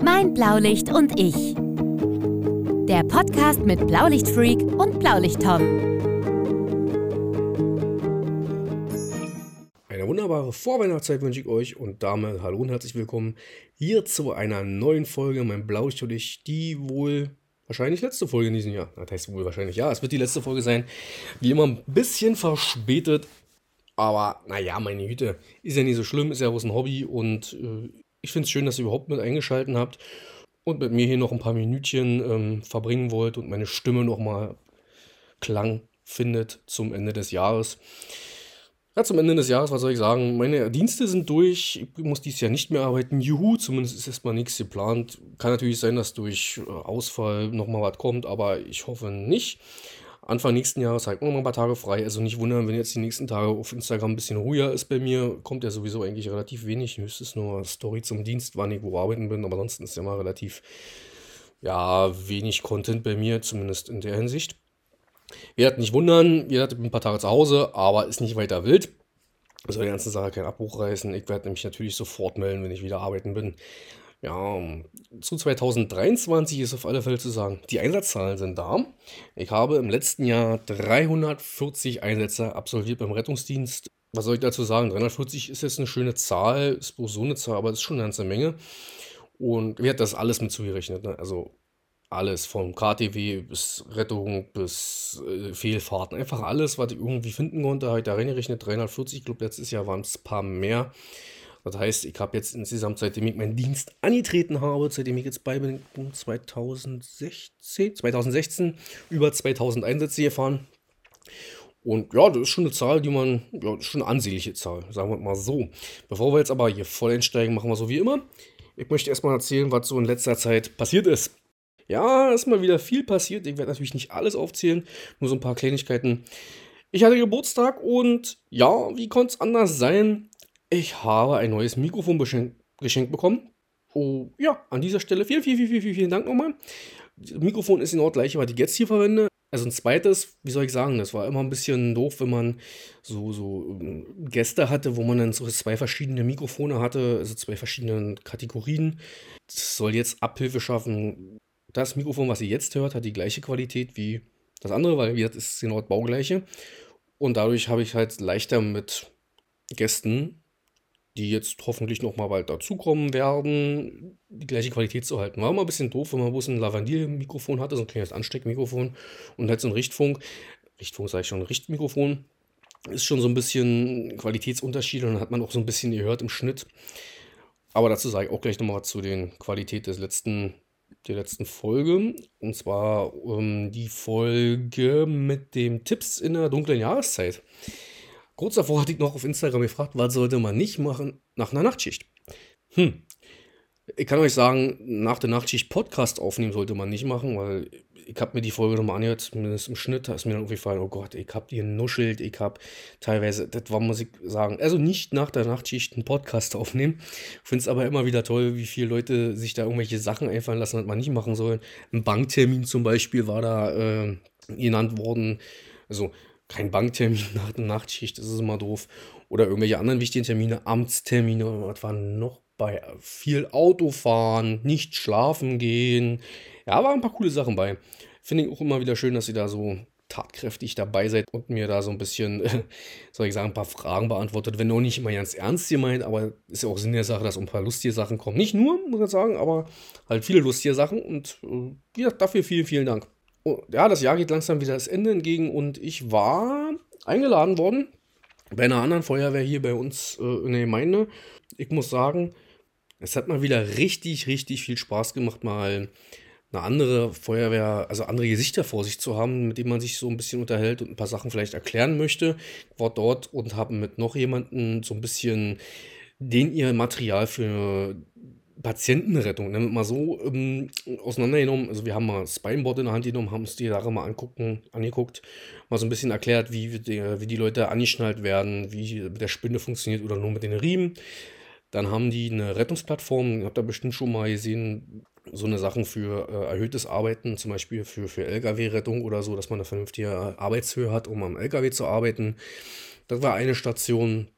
Mein Blaulicht und ich. Der Podcast mit Blaulichtfreak und Blaulicht-Tom. Eine wunderbare Vorweihnachtszeit wünsche ich euch und damit hallo und herzlich willkommen hier zu einer neuen Folge Mein Blaulicht und ich, die wohl wahrscheinlich letzte Folge in diesem Jahr. Das heißt wohl wahrscheinlich, ja, es wird die letzte Folge sein. Wie immer ein bisschen verspätet, aber naja, meine Güte, ist ja nicht so schlimm, ist ja bloß ein Hobby und ich finde es schön, dass ihr überhaupt mit eingeschaltet habt und mit mir hier noch ein paar Minütchen verbringen wollt und meine Stimme nochmal Klang findet zum Ende des Jahres. Ja, zum Ende des Jahres, was soll ich sagen? Meine Dienste sind durch. Ich muss dieses Jahr nicht mehr arbeiten. Juhu, zumindest ist erstmal nichts geplant. Kann natürlich sein, dass durch Ausfall nochmal was kommt, aber ich hoffe nicht. Anfang nächsten Jahres halt nochmal ein paar Tage frei. Also nicht wundern, wenn jetzt die nächsten Tage auf Instagram ein bisschen ruhiger ist bei mir. Kommt ja sowieso eigentlich relativ wenig. Höchstens nur Story zum Dienst, wann ich wo arbeiten bin. Aber ansonsten ist ja mal relativ, ja, wenig Content bei mir, zumindest in der Hinsicht. Ihr werdet nicht wundern, ihr seid ein paar Tage zu Hause, aber ist nicht weiter wild. Soll die ganze Sache keinen Abbruch reißen. Ich werde nämlich natürlich sofort melden, wenn ich wieder arbeiten bin. Ja, zu 2023 ist auf alle Fälle zu sagen, die Einsatzzahlen sind da. Ich habe im letzten Jahr 340 Einsätze absolviert beim Rettungsdienst. Was soll ich dazu sagen? 340 ist jetzt eine schöne Zahl, ist bloß so eine Zahl, aber es ist schon eine ganze Menge. Und wer hat das alles mit zugerechnet? Ne? Also alles, vom KTW bis Rettung bis Fehlfahrten. Einfach alles, was ich irgendwie finden konnte, habe ich da reingerechnet. 340, ich glaube, letztes Jahr waren es ein paar mehr. Das heißt, ich habe jetzt insgesamt, seitdem ich meinen Dienst angetreten habe, seitdem ich jetzt bei bin, 2016, über 2000 Einsätze gefahren. Und ja, das ist schon eine Zahl, die man, ja, das ist schon eine ansehnliche Zahl, sagen wir mal so. Bevor wir jetzt aber hier voll einsteigen, machen wir so wie immer. Ich möchte erstmal erzählen, was so in letzter Zeit passiert ist. Ja, ist mal wieder viel passiert. Ich werde natürlich nicht alles aufzählen, nur so ein paar Kleinigkeiten. Ich hatte Geburtstag und ja, wie konnte es anders sein? Ich habe ein neues Mikrofon geschenkt bekommen. Oh ja, an dieser Stelle vielen Dank nochmal. Das Mikrofon ist genau das gleiche, was ich jetzt hier verwende. Also ein zweites, wie soll ich sagen, das war immer ein bisschen doof, wenn man so Gäste hatte, wo man dann so zwei verschiedene Mikrofone hatte, also zwei verschiedene Kategorien. Das soll jetzt Abhilfe schaffen. Das Mikrofon, was ihr jetzt hört, hat die gleiche Qualität wie das andere, weil das ist genau das baugleiche. Und dadurch habe ich halt leichter mit Gästen, die jetzt hoffentlich nochmal bald dazukommen werden, die gleiche Qualität zu halten. War immer ein bisschen doof, wenn man bloß ein Lavalier-Mikrofon hatte, so ein kleines Ansteckmikrofon und halt so ein Richtfunk sage ich schon, ein Richtmikrofon, ist schon so ein bisschen Qualitätsunterschied und dann hat man auch so ein bisschen gehört im Schnitt. Aber dazu sage ich auch gleich nochmal zu den Qualität der letzten Folge. Und zwar die Folge mit den Tipps in der dunklen Jahreszeit. Kurz davor hatte ich noch auf Instagram gefragt, was sollte man nicht machen nach einer Nachtschicht? Ich kann euch sagen, nach der Nachtschicht Podcast aufnehmen sollte man nicht machen, weil ich habe mir die Folge nochmal angehört, zumindest im Schnitt, da ist mir dann aufgefallen, oh Gott, ich habe hier nuschelt, ich habe teilweise, das war, muss ich sagen, also nicht nach der Nachtschicht einen Podcast aufnehmen. Ich finde es aber immer wieder toll, wie viele Leute sich da irgendwelche Sachen einfallen lassen, was man nicht machen soll. Ein Banktermin zum Beispiel war da genannt worden, also kein Banktermin nach der Nachtschicht, das ist immer doof. Oder irgendwelche anderen wichtigen Termine, Amtstermine, was war noch bei viel Autofahren, nicht schlafen gehen. Ja, waren ein paar coole Sachen bei. Finde ich auch immer wieder schön, dass ihr da so tatkräftig dabei seid und mir da so ein bisschen, soll ich sagen, ein paar Fragen beantwortet. Wenn auch nicht immer ganz ernst gemeint, aber ist ja auch Sinn der Sache, dass ein paar lustige Sachen kommen. Nicht nur, muss ich sagen, aber halt viele lustige Sachen und ja, dafür vielen Dank. Oh, ja, das Jahr geht langsam wieder das Ende entgegen und ich war eingeladen worden bei einer anderen Feuerwehr hier bei uns in der Gemeinde. Ich muss sagen, es hat mal wieder richtig viel Spaß gemacht, mal eine andere Feuerwehr, also andere Gesichter vor sich zu haben, mit denen man sich so ein bisschen unterhält und ein paar Sachen vielleicht erklären möchte. Ich war dort und habe mit noch jemandem so ein bisschen ihr Material für Patientenrettung, ne, mal so auseinandergenommen. Also wir haben mal das Spineboard in der Hand genommen, haben uns die Sache mal angeguckt, mal so ein bisschen erklärt, wie die Leute angeschnallt werden, wie mit der Spinne funktioniert oder nur mit den Riemen. Dann haben die eine Rettungsplattform, habt ihr bestimmt schon mal gesehen, so eine Sachen für erhöhtes Arbeiten, zum Beispiel für LKW-Rettung oder so, dass man eine vernünftige Arbeitshöhe hat, um am LKW zu arbeiten. Das war eine Station.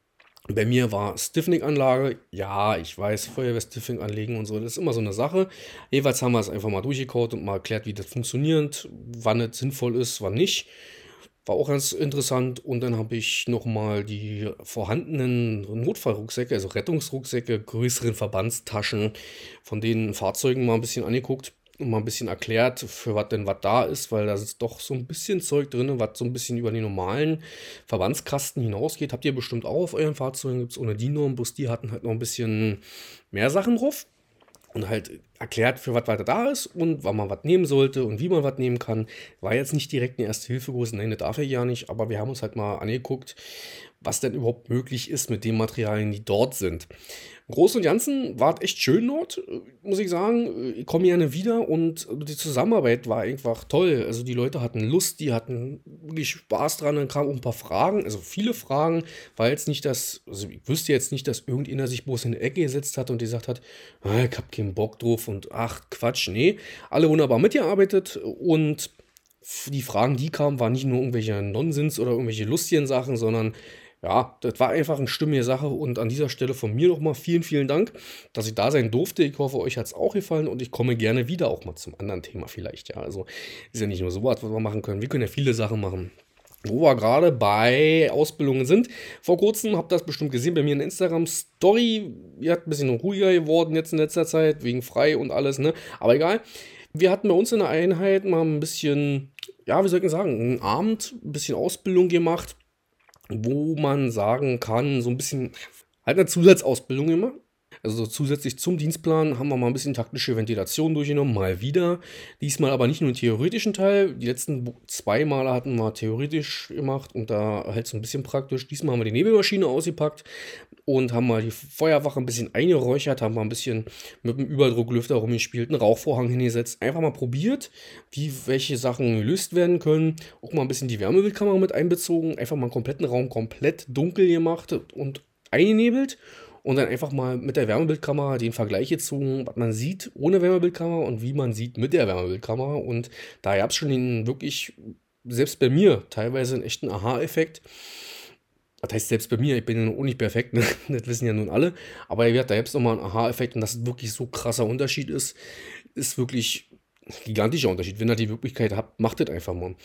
Bei mir war Stiffening-Anlage, ja, ich weiß, Feuerwehr-Stiffening anlegen und so, das ist immer so eine Sache. Jeweils haben wir es einfach mal durchgekaut und mal erklärt, wie das funktioniert, wann es sinnvoll ist, wann nicht. War auch ganz interessant. Und dann habe ich nochmal die vorhandenen Notfallrucksäcke, also Rettungsrucksäcke, größeren Verbandstaschen von den Fahrzeugen mal ein bisschen angeguckt und mal ein bisschen erklärt, für was denn was da ist, weil da ist doch so ein bisschen Zeug drin, was so ein bisschen über den normalen Verbandskasten hinausgeht. Habt ihr bestimmt auch auf euren Fahrzeugen, gibt es ohne die Norm, bloß die hatten halt noch ein bisschen mehr Sachen drauf und halt erklärt, für was weiter da ist und wann man was nehmen sollte und wie man was nehmen kann. War jetzt nicht direkt eine Erste-Hilfe-Kurs, nein, das darf er ja nicht, aber wir haben uns halt mal angeguckt, was denn überhaupt möglich ist mit den Materialien, die dort sind. Im Großen und Ganzen war es echt schön dort, muss ich sagen. Ich komme gerne wieder und die Zusammenarbeit war einfach toll. Also die Leute hatten Lust, die hatten wirklich Spaß dran. Dann kamen auch ein paar Fragen, also viele Fragen. War jetzt nicht das, also ich wüsste jetzt nicht, dass irgendjemand sich bloß in die Ecke gesetzt hat und gesagt hat, ah, ich hab keinen Bock drauf und ach Quatsch, nee. Alle wunderbar mitgearbeitet und die Fragen, die kamen, waren nicht nur irgendwelche Nonsens oder irgendwelche lustigen Sachen, sondern ja, das war einfach eine stimmige Sache und an dieser Stelle von mir nochmal vielen, vielen Dank, dass ich da sein durfte. Ich hoffe, euch hat es auch gefallen und ich komme gerne wieder auch mal zum anderen Thema vielleicht. Ja, also ist ja nicht nur so was wir machen können. Wir können ja viele Sachen machen. Wo wir gerade bei Ausbildungen sind. Vor kurzem habt ihr das bestimmt gesehen bei mir in der Instagram-Story. Ihr habt ein bisschen ruhiger geworden jetzt in letzter Zeit, wegen frei und alles, ne? Aber egal. Wir hatten bei uns in der Einheit mal ein bisschen, ja, wie soll ich denn sagen, einen Abend, ein bisschen Ausbildung gemacht, wo man sagen kann, so ein bisschen halt eine Zusatzausbildung immer. Also so zusätzlich zum Dienstplan haben wir mal ein bisschen taktische Ventilation durchgenommen, mal wieder. Diesmal aber nicht nur den theoretischen Teil. Die letzten 2 Male hatten wir theoretisch gemacht und da halt so ein bisschen praktisch. Diesmal haben wir die Nebelmaschine ausgepackt und haben mal die Feuerwache ein bisschen eingeräuchert, haben mal ein bisschen mit dem Überdrucklüfter rumgespielt, einen Rauchvorhang hingesetzt. Einfach mal probiert, wie welche Sachen gelöst werden können. Auch mal ein bisschen die Wärmebildkamera mit einbezogen. Einfach mal einen kompletten Raum komplett dunkel gemacht und eingenebelt. Und dann einfach mal mit der Wärmebildkamera den Vergleich gezogen, was man sieht ohne Wärmebildkamera und wie man sieht mit der Wärmebildkamera. Und da gab es schon den wirklich, selbst bei mir, teilweise einen echten Aha-Effekt. Das heißt, selbst bei mir, ich bin ja noch nicht perfekt, ne? Das wissen ja nun alle. Aber da gibt es nochmal einen Aha-Effekt und dass es wirklich so krasser Unterschied ist wirklich ein gigantischer Unterschied. Wenn ihr die Möglichkeit habt, macht das einfach mal.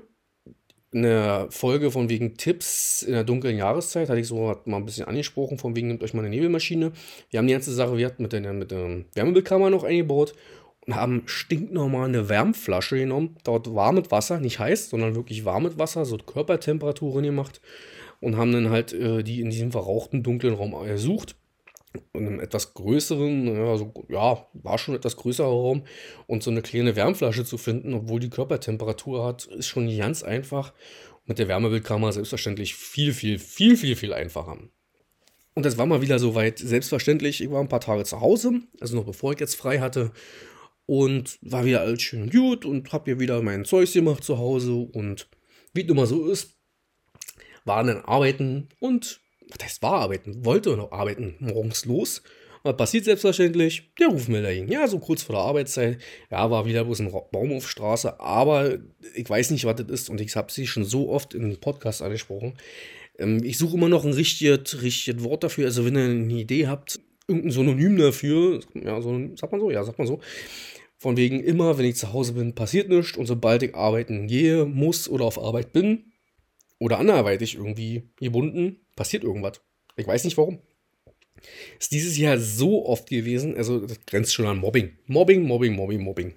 Eine Folge von wegen Tipps in der dunklen Jahreszeit, hatte ich so mal ein bisschen angesprochen, von wegen nehmt euch mal eine Nebelmaschine. Wir haben die ganze Sache mit der Wärmebildkamera noch eingebaut und haben stinknormal eine Wärmflasche genommen, dort warmes Wasser, nicht heiß, sondern wirklich warmes Wasser, so Körpertemperaturen gemacht und haben dann halt die in diesem verrauchten dunklen Raum gesucht. In einem etwas größeren, ja, war schon ein etwas größerer Raum und so eine kleine Wärmflasche zu finden, obwohl die Körpertemperatur hat, ist schon nicht ganz einfach. Mit der Wärmebildkamera selbstverständlich viel einfacher. Und das war mal wieder soweit selbstverständlich. Ich war ein paar Tage zu Hause, also noch bevor ich jetzt frei hatte und war wieder alles schön gut und hab hier wieder mein Zeugs gemacht zu Hause und wie es immer so ist, waren dann arbeiten und was heißt war arbeiten? Wollte noch arbeiten, morgens los. Was passiert selbstverständlich? Der Rufmelder ging. Ja, so kurz vor der Arbeitszeit. Ja, war wieder bloß ein Baumhofstraße, aber ich weiß nicht, was das ist und ich habe sie schon so oft im Podcast angesprochen. Ich suche immer noch ein richtiges Wort dafür. Also wenn ihr eine Idee habt, irgendein Synonym dafür, ja, so, sagt man so. Von wegen immer, wenn ich zu Hause bin, passiert nichts und sobald ich arbeiten gehe, muss oder auf Arbeit bin, oder anderweitig irgendwie gebunden, passiert irgendwas. Ich weiß nicht warum. Ist dieses Jahr so oft gewesen, also das grenzt schon an Mobbing. Mobbing.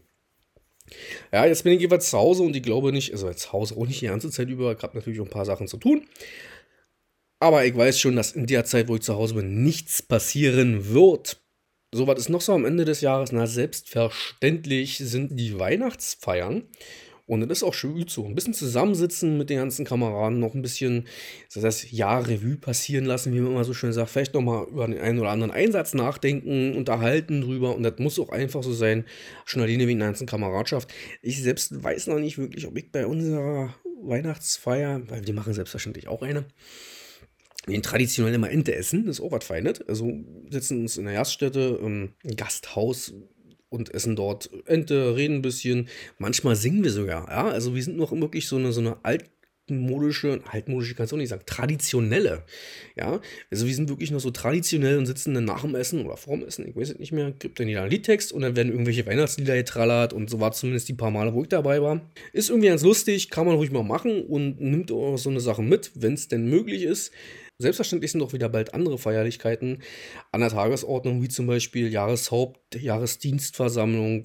Ja, jetzt bin ich jeweils zu Hause und ich glaube nicht, also jetzt zu Hause auch nicht die ganze Zeit über, ich habe natürlich auch ein paar Sachen zu tun. Aber ich weiß schon, dass in der Zeit, wo ich zu Hause bin, nichts passieren wird. So, was ist noch so am Ende des Jahres? Na, selbstverständlich sind die Weihnachtsfeiern. Und das ist auch schön gut so. Ein bisschen zusammensitzen mit den ganzen Kameraden, noch ein bisschen das Jahr Revue passieren lassen, wie man immer so schön sagt. Vielleicht nochmal über den einen oder anderen Einsatz nachdenken, unterhalten drüber. Und das muss auch einfach so sein, schon alleine wegen der ganzen Kameradschaft. Ich selbst weiß noch nicht wirklich, ob ich bei unserer Weihnachtsfeier, weil die machen selbstverständlich auch eine, den traditionell immer Ente essen, das ist auch was Feines. Also sitzen uns in der Gaststätte, ein Gasthaus und essen dort Ente, reden ein bisschen. Manchmal singen wir sogar, ja. Also wir sind noch wirklich so eine altmodische kannst du auch nicht sagen, traditionelle. Ja, also wir sind wirklich noch so traditionell und sitzen dann nach dem Essen oder vor dem Essen, ich weiß es nicht mehr, gibt dann jeder einen Liedtext und dann werden irgendwelche Weihnachtslieder getrallert und so war zumindest die paar Male, wo ich dabei war. Ist irgendwie ganz lustig, kann man ruhig mal machen und nimmt auch so eine Sache mit, wenn es denn möglich ist. Selbstverständlich sind auch wieder bald andere Feierlichkeiten an der Tagesordnung, wie zum Beispiel Jahresdienstversammlung,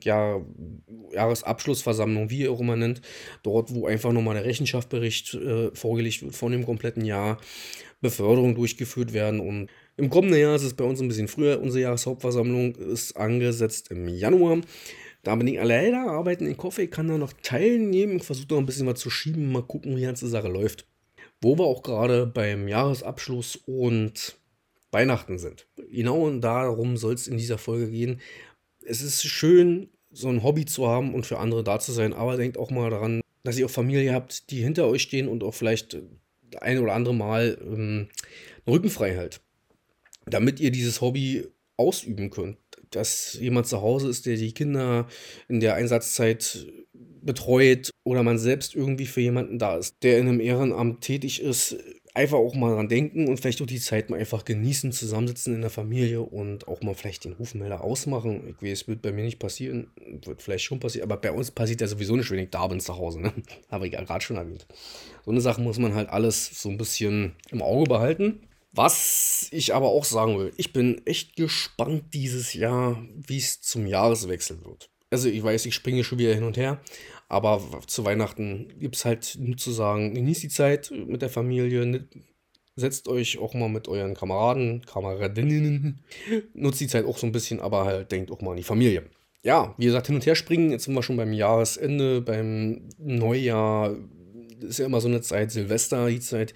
Jahresabschlussversammlung, wie ihr auch immer nennt. Dort, wo einfach nochmal der Rechenschaftsbericht vorgelegt wird von dem kompletten Jahr, Beförderungen durchgeführt werden. Und im kommenden Jahr ist es bei uns ein bisschen früher. Unsere Jahreshauptversammlung ist angesetzt im Januar. Da bin ich leider arbeiten in Koffe, ich kann da noch teilnehmen. Ich versuche noch ein bisschen was zu schieben, mal gucken, wie die ganze Sache läuft. Wo wir auch gerade beim Jahresabschluss und Weihnachten sind. Genau und darum soll es in dieser Folge gehen. Es ist schön, so ein Hobby zu haben und für andere da zu sein, aber denkt auch mal daran, dass ihr auch Familie habt, die hinter euch stehen und auch vielleicht ein oder andere Mal den Rücken frei hält, damit ihr dieses Hobby ausüben könnt. Dass jemand zu Hause ist, der die Kinder in der Einsatzzeit betreut oder man selbst irgendwie für jemanden da ist, der in einem Ehrenamt tätig ist, einfach auch mal dran denken und vielleicht auch die Zeit mal einfach genießen, zusammensitzen in der Familie und auch mal vielleicht den Rufmelder ausmachen. Ich weiß, es wird bei mir nicht passieren, wird vielleicht schon passieren, aber bei uns passiert ja sowieso nicht, wenn ich da bin zu Hause, ne? Habe ich ja gerade schon erwähnt. So eine Sache muss man halt alles so ein bisschen im Auge behalten. Was ich aber auch sagen will, ich bin echt gespannt dieses Jahr, wie es zum Jahreswechsel wird. Also ich weiß, ich springe schon wieder hin und her, aber zu Weihnachten gibt es halt nur zu sagen, genießt die Zeit mit der Familie, setzt euch auch mal mit euren Kameradinnen, nutzt die Zeit auch so ein bisschen, aber halt denkt auch mal an die Familie. Ja, wie gesagt, hin und her springen, jetzt sind wir schon beim Jahresende, beim Neujahr, ist ja immer so eine Zeit, Silvester, die Zeit.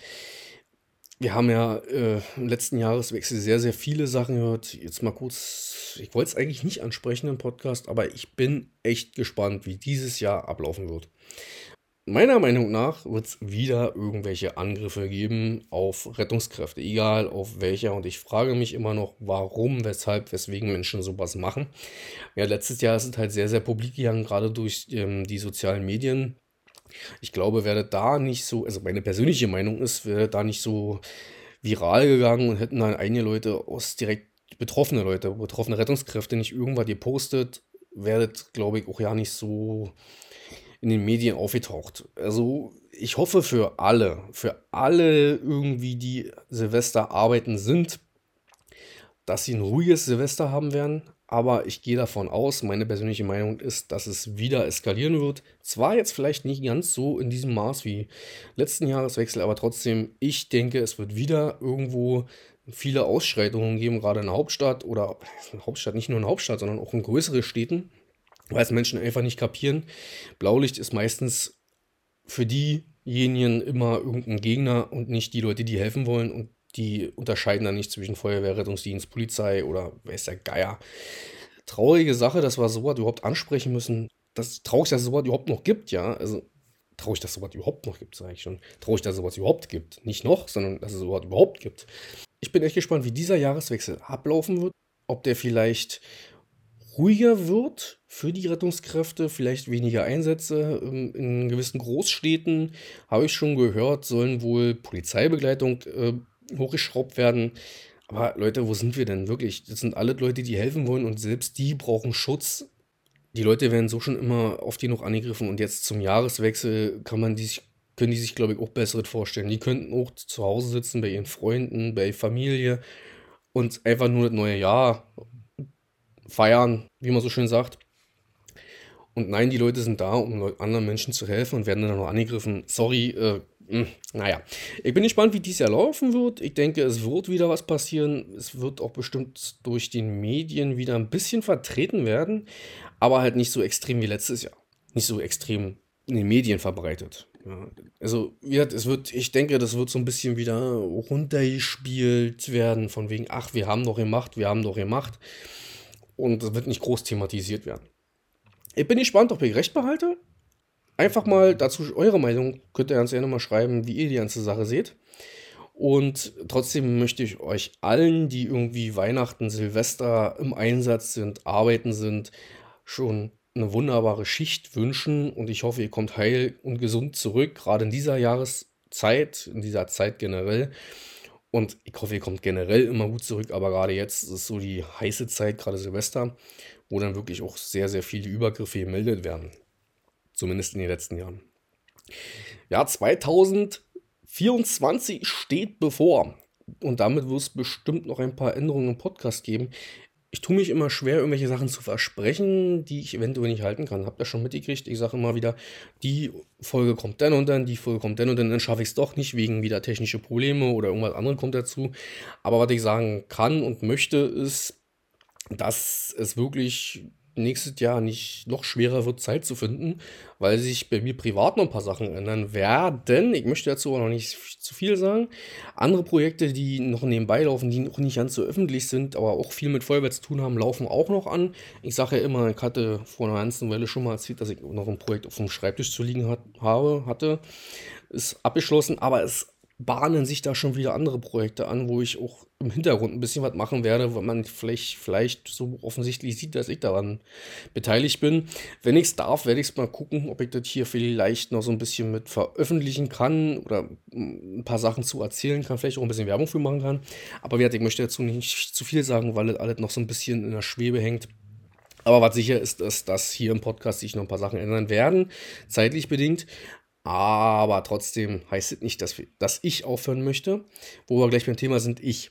Wir haben ja im letzten Jahreswechsel sehr, sehr viele Sachen gehört. Jetzt mal kurz, ich wollte es eigentlich nicht ansprechen im Podcast, aber ich bin echt gespannt, wie dieses Jahr ablaufen wird. Meiner Meinung nach wird es wieder irgendwelche Angriffe geben auf Rettungskräfte, egal auf welcher. Und ich frage mich immer noch, warum, weshalb, weswegen Menschen sowas machen. Ja, letztes Jahr ist es halt sehr, sehr publik gegangen, gerade durch die sozialen Medien. Ich glaube, wäre da nicht so, also meine persönliche Meinung ist, wäre da nicht so viral gegangen und hätten dann einige Leute betroffene Rettungskräfte nicht irgendwas gepostet, wäre das, glaube ich, auch ja nicht so in den Medien aufgetaucht. Also ich hoffe für alle irgendwie, die Silvester arbeiten sind, dass sie ein ruhiges Silvester haben werden. Aber ich gehe davon aus, meine persönliche Meinung ist, dass es wieder eskalieren wird. Zwar jetzt vielleicht nicht ganz so in diesem Maß wie letzten Jahreswechsel, aber trotzdem, ich denke, es wird wieder irgendwo viele Ausschreitungen geben, gerade in der Hauptstadt oder nicht nur in der Hauptstadt, sondern auch in größeren Städten, weil es Menschen einfach nicht kapieren. Blaulicht ist meistens für diejenigen immer irgendein Gegner und nicht die Leute, die helfen wollen, und die unterscheiden dann nicht zwischen Feuerwehr, Rettungsdienst, Polizei oder weiß der Geier. Traurige Sache, dass wir sowas überhaupt ansprechen müssen. Traurig, dass es sowas überhaupt noch gibt, ja. Also traurig, dass es sowas überhaupt noch gibt, sage ich schon. Traurig, dass es sowas überhaupt gibt. Nicht noch, sondern dass es sowas überhaupt gibt. Ich bin echt gespannt, wie dieser Jahreswechsel ablaufen wird. Ob der vielleicht ruhiger wird für die Rettungskräfte, vielleicht weniger Einsätze. In gewissen Großstädten, habe ich schon gehört, sollen wohl Polizeibegleitung hochgeschraubt werden. Aber Leute, wo sind wir denn wirklich? Das sind alle Leute, die helfen wollen und selbst die brauchen Schutz. Die Leute werden so schon immer oft genug angegriffen und jetzt zum Jahreswechsel können die sich, glaube ich, auch Besseres vorstellen. Die könnten auch zu Hause sitzen, bei ihren Freunden, bei Familie und einfach nur das neue Jahr feiern, wie man so schön sagt. Und nein, die Leute sind da, um anderen Menschen zu helfen und werden dann noch angegriffen. Sorry, naja. Ich bin gespannt, wie dieses Jahr laufen wird. Ich denke, es wird wieder was passieren. Es wird auch bestimmt durch die Medien wieder ein bisschen vertreten werden, aber halt nicht so extrem wie letztes Jahr. Nicht so extrem in den Medien verbreitet. Ja, also, ich denke, das wird so ein bisschen wieder runtergespielt werden, von wegen, ach, wir haben doch gemacht. Und das wird nicht groß thematisiert werden. Ich bin gespannt, ob ich recht behalte. Einfach mal dazu eure Meinung, könnt ihr ganz gerne mal schreiben, wie ihr die ganze Sache seht. Und trotzdem möchte ich euch allen, die irgendwie Weihnachten, Silvester im Einsatz sind, arbeiten sind, schon eine wunderbare Schicht wünschen. Und ich hoffe, ihr kommt heil und gesund zurück, gerade in dieser Zeit, in dieser Zeit generell. Und ich hoffe, ihr kommt generell immer gut zurück, aber gerade jetzt ist es so die heiße Zeit, gerade Silvester, wo dann wirklich auch sehr, sehr viele Übergriffe gemeldet werden. Zumindest in den letzten Jahren. Ja, 2024 steht bevor. Und damit wird es bestimmt noch ein paar Änderungen im Podcast geben. Ich tue mich immer schwer, irgendwelche Sachen zu versprechen, die ich eventuell nicht halten kann. Habt ihr schon mitgekriegt? Ich sage immer wieder, die Folge kommt dann und dann, die Folge kommt dann und dann schaffe ich es doch nicht, wegen wieder technische Probleme oder irgendwas anderes kommt dazu. Aber was ich sagen kann und möchte, ist, dass es wirklich nächstes Jahr nicht noch schwerer wird, Zeit zu finden, weil sich bei mir privat noch ein paar Sachen ändern werden. Ich möchte dazu auch noch nicht zu viel sagen. Andere Projekte, die noch nebenbei laufen, die noch nicht ganz so öffentlich sind, aber auch viel mit Feuerwehr zu tun haben, laufen auch noch an. Ich sage ja immer, ich hatte vor einer ganzen Weile schon mal erzählt, dass ich noch ein Projekt auf dem Schreibtisch zu liegen hatte. Ist abgeschlossen, aber es bahnen sich da schon wieder andere Projekte an, wo ich auch im Hintergrund ein bisschen was machen werde, weil man vielleicht so offensichtlich sieht, dass ich daran beteiligt bin. Wenn ich es darf, werde ich es mal gucken, ob ich das hier vielleicht noch so ein bisschen mit veröffentlichen kann oder ein paar Sachen zu erzählen kann, vielleicht auch ein bisschen Werbung für machen kann. Aber wie gesagt, ich möchte dazu nicht zu viel sagen, weil das alles noch so ein bisschen in der Schwebe hängt. Aber was sicher ist, dass hier im Podcast sich noch ein paar Sachen ändern werden, zeitlich bedingt. Aber trotzdem heißt es nicht, dass ich aufhören möchte. Wo wir gleich beim Thema sind, ich.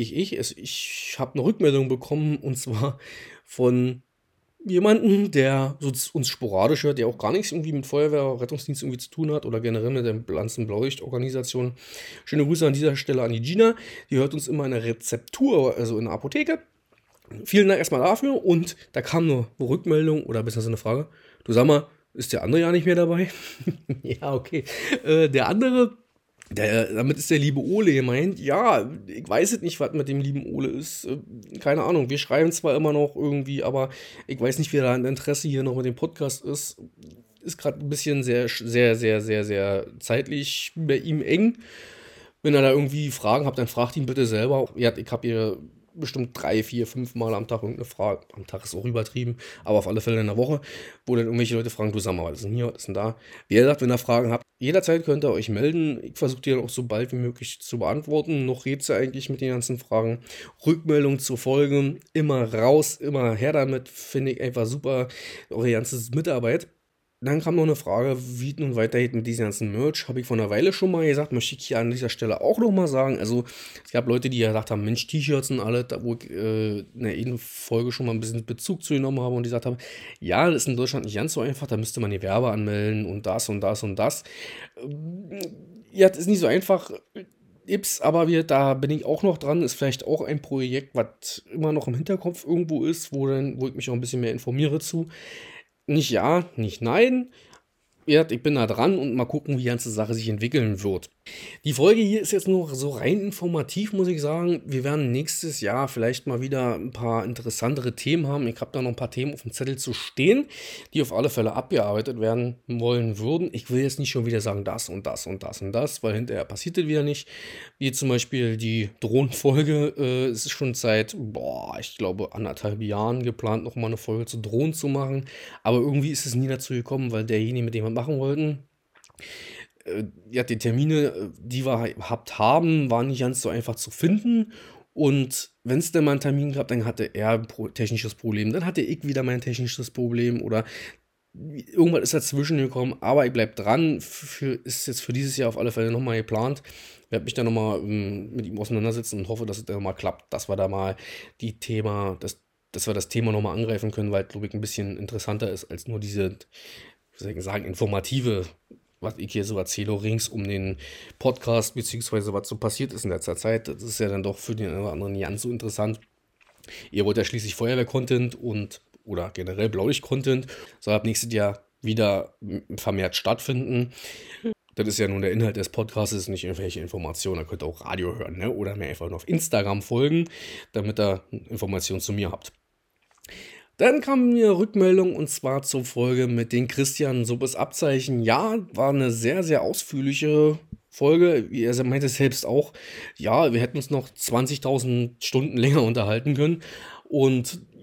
Ich habe eine Rückmeldung bekommen und zwar von jemandem, der uns sporadisch hört, der auch gar nichts irgendwie mit Feuerwehr, Rettungsdienst irgendwie zu tun hat oder generell mit der ganzen Blaulichtorganisation. Schöne Grüße an dieser Stelle an die Gina. Die hört uns immer in der Rezeptur, also in der Apotheke. Vielen Dank erstmal dafür und da kam eine Rückmeldung oder besser so eine Frage. Du sag mal, ist der andere ja nicht mehr dabei? Ja, okay. Der andere, damit ist der liebe Ole gemeint. Ja, ich weiß es nicht, was mit dem lieben Ole ist. Keine Ahnung. Wir schreiben zwar immer noch irgendwie, aber ich weiß nicht, wie da ein Interesse hier noch mit dem Podcast ist. Ist gerade ein bisschen sehr, sehr, sehr, sehr, sehr zeitlich bei ihm eng. Wenn ihr da irgendwie Fragen habt, dann fragt ihn bitte selber. Ja, ich habe hier bestimmt 3, 4, 5 Mal am Tag irgendeine Frage. Am Tag ist auch übertrieben, aber auf alle Fälle in der Woche, wo dann irgendwelche Leute fragen, du sag mal, was ist denn hier, was ist denn da? Wie gesagt, wenn ihr Fragen habt, jederzeit könnt ihr euch melden. Ich versuche die dann auch so bald wie möglich zu beantworten. Noch red's ja eigentlich mit den ganzen Fragen. Rückmeldung zur Folge, immer raus, immer her damit, finde ich einfach super. Eure ganze Mitarbeit. Dann kam noch eine Frage, wie es nun weitergeht mit diesem ganzen Merch. Habe ich vor einer Weile schon mal gesagt, möchte ich hier an dieser Stelle auch noch mal sagen. Also es gab Leute, die ja gesagt haben, Mensch, T-Shirts und alles, wo ich in der Folge schon mal ein bisschen Bezug zu genommen habe und die gesagt haben, ja, das ist in Deutschland nicht ganz so einfach, da müsste man Gewerbe anmelden und das und das und das. Ja, das ist nicht so einfach. Aber da bin ich auch noch dran. Ist vielleicht auch ein Projekt, was immer noch im Hinterkopf irgendwo ist, wo ich mich auch ein bisschen mehr informiere zu. Nicht ja, nicht nein. Ja, ich bin da dran und mal gucken, wie die ganze Sache sich entwickeln wird. Die Folge hier ist jetzt nur so rein informativ, muss ich sagen. Wir werden nächstes Jahr vielleicht mal wieder ein paar interessantere Themen haben. Ich habe da noch ein paar Themen auf dem Zettel zu stehen, die auf alle Fälle abgearbeitet werden wollen würden. Ich will jetzt nicht schon wieder sagen, das und das und das und das, weil hinterher passiert das wieder nicht. Wie zum Beispiel die Drohnenfolge. Es ist schon seit, ich glaube, 1,5 Jahren geplant, nochmal eine Folge zu Drohnen zu machen. Aber irgendwie ist es nie dazu gekommen, weil derjenige, mit dem wir machen wollten, ja, die Termine, die wir haben, waren nicht ganz so einfach zu finden. Und wenn es denn mal einen Termin gab, dann hatte er ein technisches Problem. Dann hatte ich wieder mein technisches Problem oder irgendwas ist dazwischen gekommen. Aber ich bleibe dran. Ist jetzt für dieses Jahr auf alle Fälle nochmal geplant. Ich werde mich dann nochmal mit ihm auseinandersetzen und hoffe, dass es dann nochmal klappt, dass wir da mal dass wir das Thema nochmal angreifen können, weil es, glaube ich, ein bisschen interessanter ist als nur diese, wie soll ich sagen, informative, was ich hier so erzähle, rings um den Podcast, beziehungsweise was so passiert ist in letzter Zeit. Das ist ja dann doch für den einen oder anderen nicht ganz so interessant. Ihr wollt ja schließlich Feuerwehr-Content oder generell Blaulicht-Content. Soll ab nächstes Jahr wieder vermehrt stattfinden. Das ist ja nun der Inhalt des Podcasts, nicht irgendwelche Informationen. Da könnt ihr auch Radio hören, ne? Oder mir einfach nur auf Instagram folgen, damit ihr Informationen zu mir habt. Dann kam mir Rückmeldung und zwar zur Folge mit den Christian Suppes Abzeichen. Ja, war eine sehr, sehr ausführliche Folge. Er meinte selbst auch, ja, wir hätten uns noch 20.000 Stunden länger unterhalten können. Und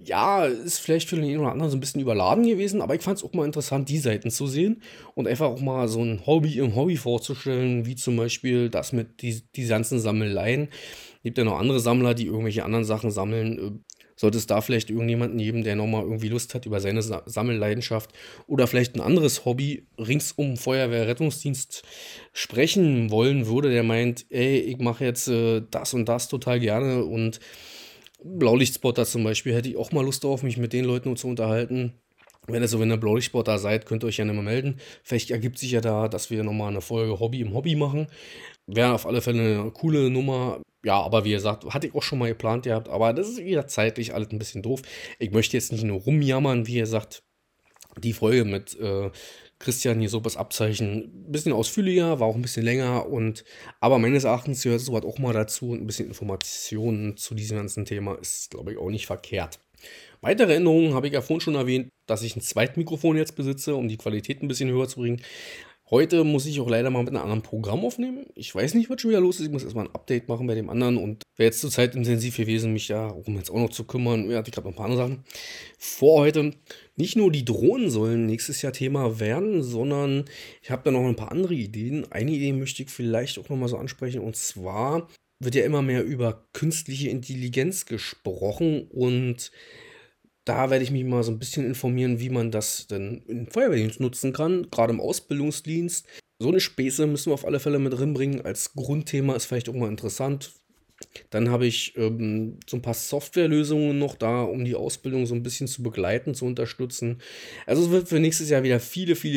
ja, ist vielleicht für den einen oder anderen so ein bisschen überladen gewesen, aber ich fand es auch mal interessant, die Seiten zu sehen und einfach auch mal so ein Hobby im Hobby vorzustellen, wie zum Beispiel das mit die ganzen Sammeleien. Gibt ja noch andere Sammler, die irgendwelche anderen Sachen sammeln. Sollte es da vielleicht irgendjemanden geben, der nochmal irgendwie Lust hat über seine Sammelleidenschaft oder vielleicht ein anderes Hobby rings um Feuerwehr, Rettungsdienst sprechen wollen würde, der meint, ey, ich mache jetzt das und das total gerne und Blaulichtspotter zum Beispiel, hätte ich auch mal Lust drauf, mich mit den Leuten zu unterhalten. Wenn ihr Blaulichtspotter seid, könnt ihr euch ja mal melden. Vielleicht ergibt sich ja da, dass wir nochmal eine Folge Hobby im Hobby machen. Wäre auf alle Fälle eine coole Nummer. Ja, aber wie gesagt, hatte ich auch schon mal geplant gehabt. Aber das ist wieder zeitlich alles ein bisschen doof. Ich möchte jetzt nicht nur rumjammern, wie ihr sagt. Die Folge mit Christian hier so das Abzeichen ein bisschen ausführlicher, war auch ein bisschen länger aber meines Erachtens gehört sowas auch mal dazu und ein bisschen Informationen zu diesem ganzen Thema ist, glaube ich, auch nicht verkehrt. Weitere Änderungen habe ich ja vorhin schon erwähnt, dass ich ein Zweitmikrofon jetzt besitze, um die Qualität ein bisschen höher zu bringen. Heute muss ich auch leider mal mit einem anderen Programm aufnehmen. Ich weiß nicht, was schon wieder los ist. Ich muss erstmal ein Update machen bei dem anderen und wäre jetzt zur Zeit intensiv gewesen, mich da um jetzt auch noch zu kümmern. Ja, hatte ich gerade noch ein paar andere Sachen vor heute. Nicht nur die Drohnen sollen nächstes Jahr Thema werden, sondern ich habe da noch ein paar andere Ideen. Eine Idee möchte ich vielleicht auch nochmal so ansprechen und zwar wird ja immer mehr über künstliche Intelligenz gesprochen und da werde ich mich mal so ein bisschen informieren, wie man das denn im Feuerwehrdienst nutzen kann, gerade im Ausbildungsdienst. So eine Späße müssen wir auf alle Fälle mit drinbringen. Als Grundthema ist vielleicht auch mal interessant. Dann habe ich so ein paar Softwarelösungen noch da, um die Ausbildung so ein bisschen zu begleiten, zu unterstützen. Also es wird für nächstes Jahr wieder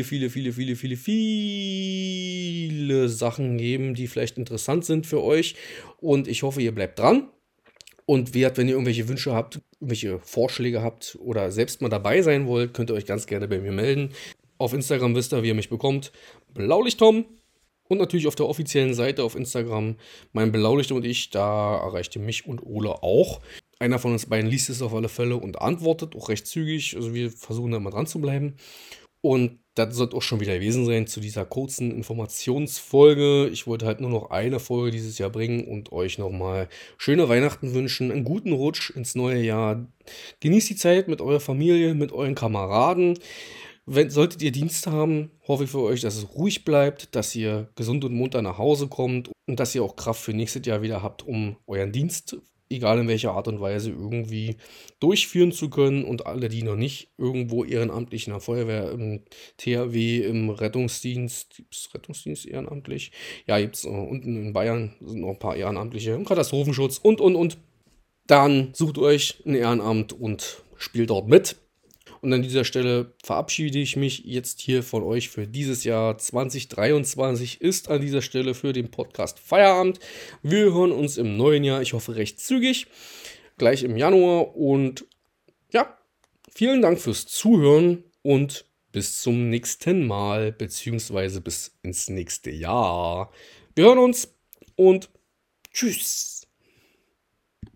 viele Sachen geben, die vielleicht interessant sind für euch. Und ich hoffe, ihr bleibt dran. Und wenn ihr irgendwelche Wünsche habt, irgendwelche Vorschläge habt oder selbst mal dabei sein wollt, könnt ihr euch ganz gerne bei mir melden. Auf Instagram wisst ihr, wie ihr mich bekommt. Blaulichttom. Und natürlich auf der offiziellen Seite auf Instagram, mein Blaulicht und ich, da erreicht ihr mich und Ole auch. Einer von uns beiden liest es auf alle Fälle und antwortet auch recht zügig. Also wir versuchen da mal dran zu bleiben. Und das sollte auch schon wieder gewesen sein zu dieser kurzen Informationsfolge. Ich wollte halt nur noch eine Folge dieses Jahr bringen und euch nochmal schöne Weihnachten wünschen, einen guten Rutsch ins neue Jahr. Genießt die Zeit mit eurer Familie, mit euren Kameraden. Solltet ihr Dienst haben, hoffe ich für euch, dass es ruhig bleibt, dass ihr gesund und munter nach Hause kommt und dass ihr auch Kraft für nächstes Jahr wieder habt, um euren Dienst, egal in welcher Art und Weise, irgendwie durchführen zu können. Und alle, die noch nicht irgendwo ehrenamtlich in der Feuerwehr, im THW, im Rettungsdienst, gibt es Rettungsdienst ehrenamtlich? Ja, gibt es unten in Bayern sind noch ein paar Ehrenamtliche im Katastrophenschutz und. Dann sucht euch ein Ehrenamt und spielt dort mit. Und an dieser Stelle verabschiede ich mich jetzt hier von euch für dieses Jahr 2023. Ist an dieser Stelle für den Podcast Feierabend. Wir hören uns im neuen Jahr, ich hoffe recht zügig, gleich im Januar. Und ja, vielen Dank fürs Zuhören und bis zum nächsten Mal, beziehungsweise bis ins nächste Jahr. Wir hören uns und tschüss.